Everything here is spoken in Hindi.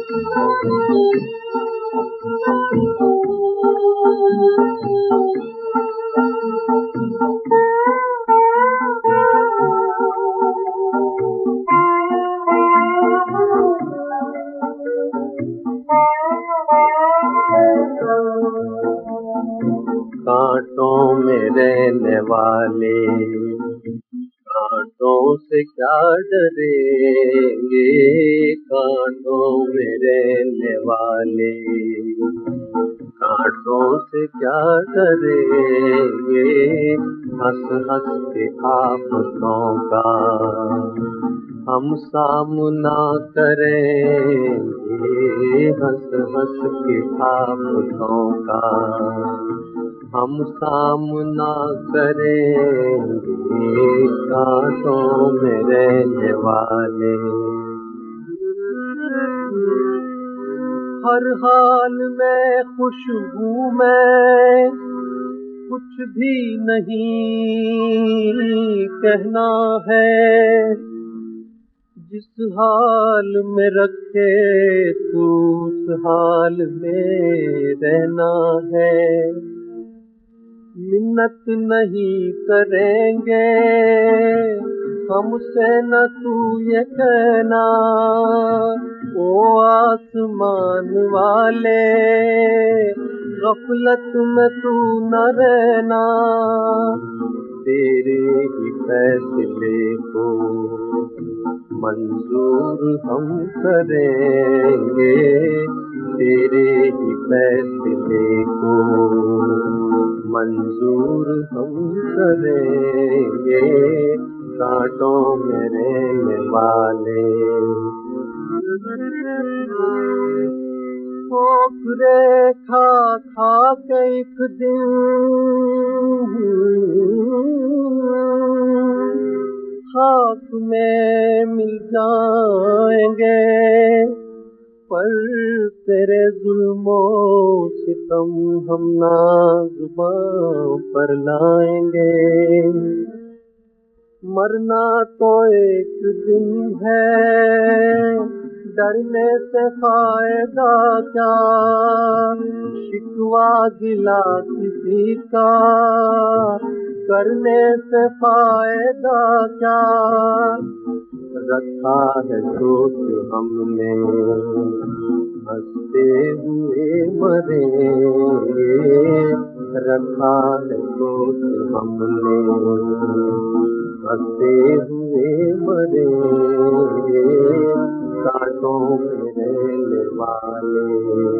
कांटों में रहने वाले कांटों से क्या डरेंगे, कांटों में रहने वाले कांटों से क्या डरेंगे। हंस हंस के आफतों का हम सामना करेंगे, हंस हंस के आफतों का हम सामना करेंगे। कांटों में रहने वाले हर हाल में खुश हूँ मैं, कुछ भी नहीं कहना है। जिस हाल में रखे तू उस हाल में रहना है। मिन्नत नहीं करेंगे हमसे न तू ये कहना, ओ आसमान वाले गफलत में तू न रहना। तेरे ही फैसले को मंजूर हम करेंगे, तेरे ही फैसले को मंजूर हम करेंगे। कांटों में रहने वाले ठोकरे खा खा के एक दिन खाक में मिल जाएंगे, पर तेरे जुल्मों सितम हम ना जुबां पर लाएंगे। मरना तो एक दिन है, डरने से फायदा क्या, शिकवा गिला किसी का करने से फायदा क्या। रखा है सोच हमने हंसते हुए मरेंगे, रखा है सोच हमने हंसते हुए मरेंगे। कांटों में रहने वाले